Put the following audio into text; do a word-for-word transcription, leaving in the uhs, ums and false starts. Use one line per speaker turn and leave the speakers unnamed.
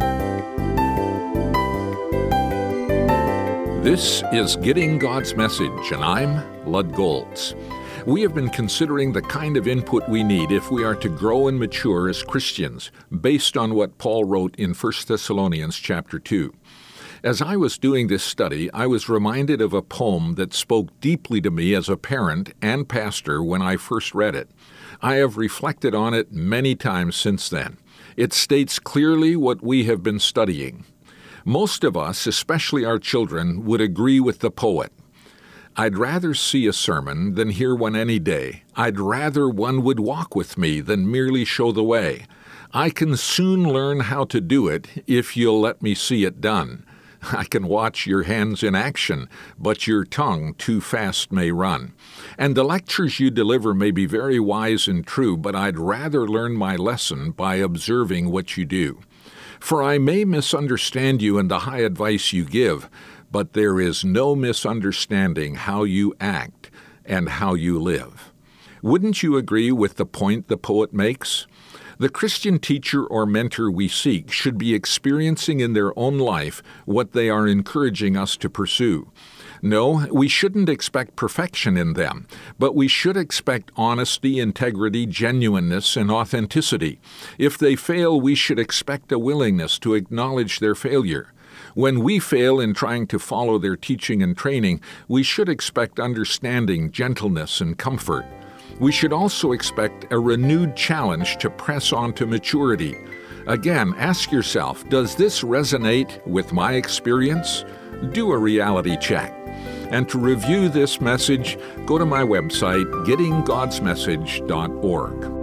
This is Getting God's Message, and I'm Lud Goltz. We have been considering the kind of input we need if we are to grow and mature as Christians, based on what Paul wrote in First Thessalonians chapter two. As I was doing this study, I was reminded of a poem that spoke deeply to me as a parent and pastor when I first read it. I have reflected on it many times since then. It states clearly what we have been studying. Most of us, especially our children, would agree with the poet. I'd rather see a sermon than hear one any day. I'd rather one would walk with me than merely show the way. I can soon learn how to do it if you'll let me see it done. I can watch your hands in action, but your tongue too fast may run. And the lectures you deliver may be very wise and true, but I'd rather learn my lesson by observing what you do. For I may misunderstand you in the high advice you give, but there is no misunderstanding how you act and how you live. Wouldn't you agree with the point the poet makes? The Christian teacher or mentor we seek should be experiencing in their own life what they are encouraging us to pursue. No, we shouldn't expect perfection in them, but we should expect honesty, integrity, genuineness, and authenticity. If they fail, we should expect a willingness to acknowledge their failure. When we fail in trying to follow their teaching and training, we should expect understanding, gentleness, and comfort. We should also expect a renewed challenge to press on to maturity. Again, ask yourself, does this resonate with my experience? Do a reality check. And to review this message, go to my website, getting gods message dot org.